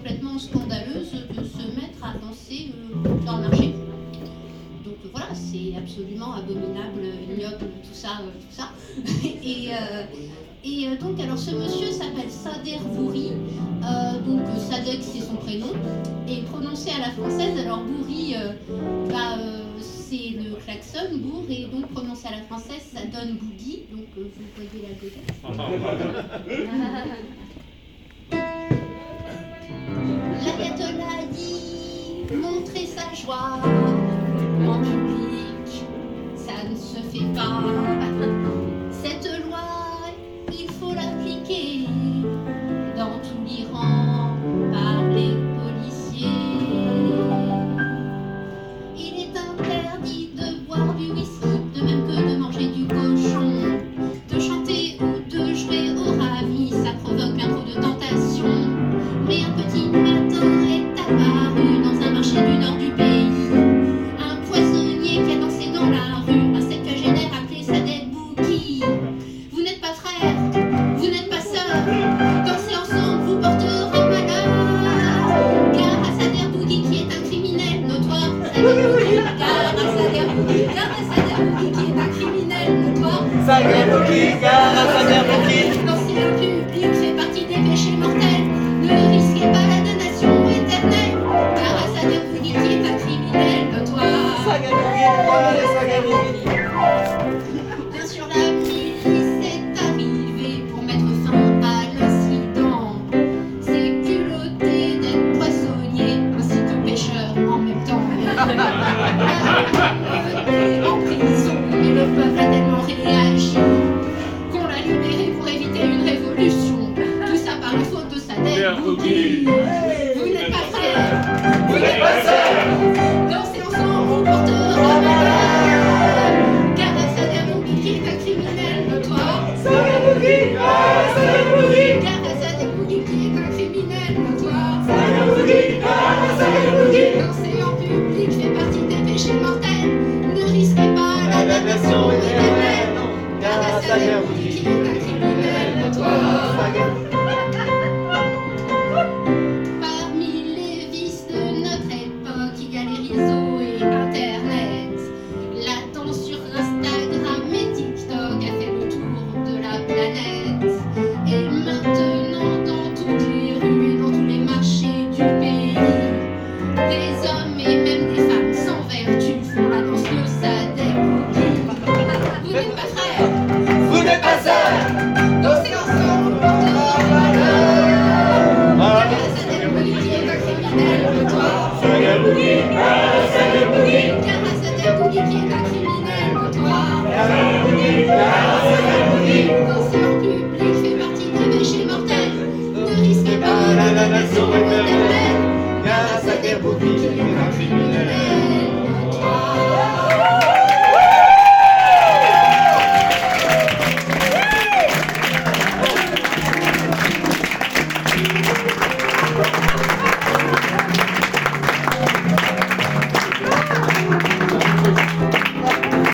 complètement scandaleuse de se mettre à danser dans le marché. Donc voilà, c'est absolument abominable, ignoble, tout ça. Et donc, alors ce monsieur s'appelle Sader Bouri, donc Sadek c'est son prénom, et prononcé à la française, alors Bouri, c'est le klaxon, bourg, et donc prononcé à la française, ça donne boogie, donc vous voyez la vedette. L'ayatollah dit montrer sa joie en public, ça ne se fait pas. Cette loi, il faut l'appliquer dans tout l'Iran par les policiers. Il est interdit de boire du whisky, de même que de manger du cochon, de chanter ou de jouer au ravi, ça provoque bien trop de tentation. Mais un petit matin est apparu dans un marché du nord du pays un poissonnier qui a dansé dans la rue, un septuagénaire appelé Sadek Bouki. Vous n'êtes pas frères, vous n'êtes pas sœurs, danser ensemble vous portera malheur. Car à Sadek Bouki qui est un criminel notoire, Sadek Bouki, car à Sadek Bouki qui est un criminel notoire, Sadek Bouki, car à Sadek Bouki. Danser en public fait partie des péchés mortels. Ne risquez pas la damnation éternelle, car à Sadek Bouki qui est un criminel notoire. Sadek Bouki, voilà les Sadek Bouki. Bien sûr, la milice est arrivée pour mettre fin à l'incident. C'est culotté d'être poissonnier ainsi que pêcheur en même temps. En prison, et le peuple a tellement réagi qu'on l'a libéré pour éviter une révolution. Tout ça par la faute de Sadek Bouki. Vous n'êtes pas frères, vous n'êtes pas sœurs, dansez ensemble vous portera malheur. Car à Sadek Bouki qui est un criminel notoire, Sadek Bouki, car à Sadek Bouki. car à Sadek Bouki qui est un criminel notoire, Sadek Bouki, car à Sadek Bouki. danser en public fait partie des péchés mortels. Ne risquez pas la damnation éternelle, car à Sadek Bouki